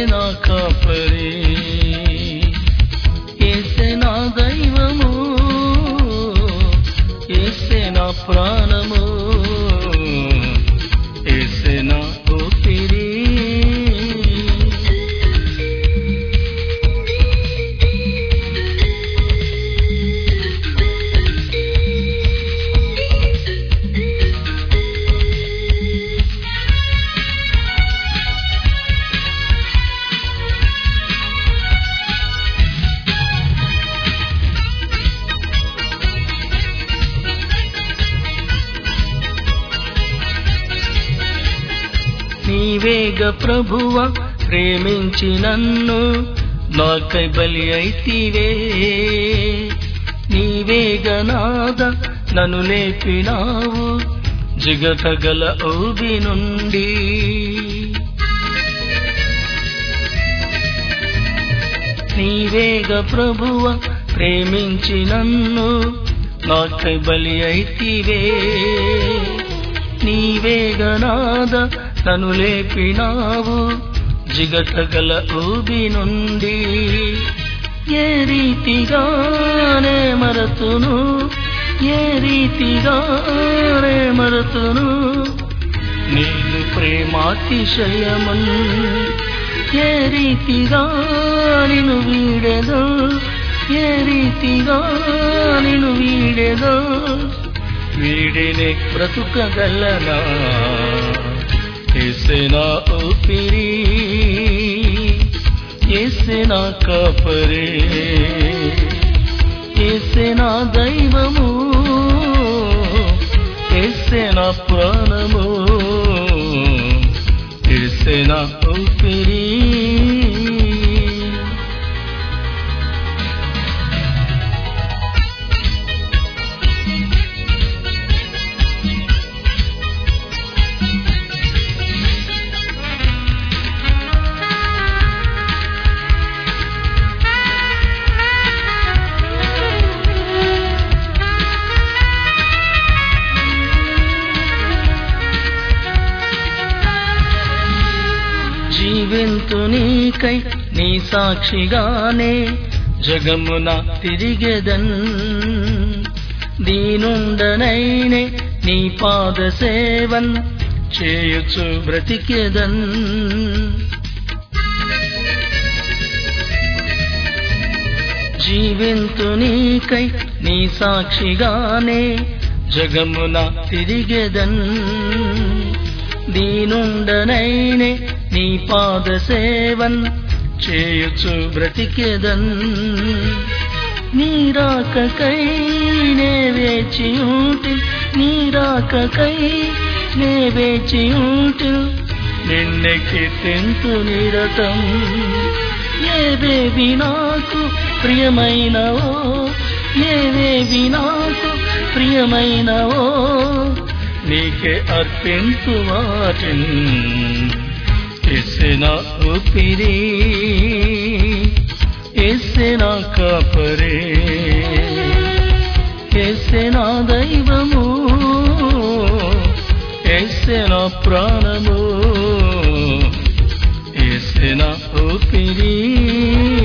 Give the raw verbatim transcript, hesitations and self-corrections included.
నా కాపరి, యేసే నా దైవము, యేసే నా ప్రాణము, యేసే నా ఊపిరి. నీవేగ ప్రభువ ప్రేమించి నన్ను నాకై బలి అయితివే, నీవేగ నాద నన్ను లేపినావు జిగటగల ఊబి నుండి. నీవేగ ప్రభువ ప్రేమించి నన్ను నాకై బలి అయితివే, నీవేగ నాద నన్ను లేపినావు జిగటగల ఊబి నుండి. ఏ రీతిగానే మరతును, ఏ రీతిగానే మరతును నీదు ప్రేమాతిశయమన్. ఏ రీతిగా నిన్ను వీడెదో, ఏ రీతిగా నిన్ను వీడెదో వీడినే బ్రతుకగలనా. యేసే నా ఊపిరి, యేసే నా కాపరి, యేసే నా దైవము, యేసే నా ప్రాణము, యేసే నా ఊపిరి. జీవింతు నీకై నీ సాక్షిగానే జగమున తిరిగెదన్, దీనుండనైనే నీ పాద సేవన్ చేయుచు బ్రతికెదన్. జీవింతు నీకై నీ సాక్షిగానే జగమున తిరిగెదన్, దీనుండనైనే నీ పాద సేవన్ చేయుచు బ్రతికెదన్. నీరాకకై నే వేచియుంటి, నీరాకకై నే వేచియుంటి నిన్నే కీర్తింతు నిరతం. ఏవేవి నాకు ప్రియమైనవో, ఏవేవి నాకు ప్రియమైనవో నీకే అర్పింతు వాటిన్. యేసే నా ఊపిరి, యేసే నా కాపరి, యేసే నా దైవము, యేసే నా ప్రాణము, యేసే నా ఊపిరి.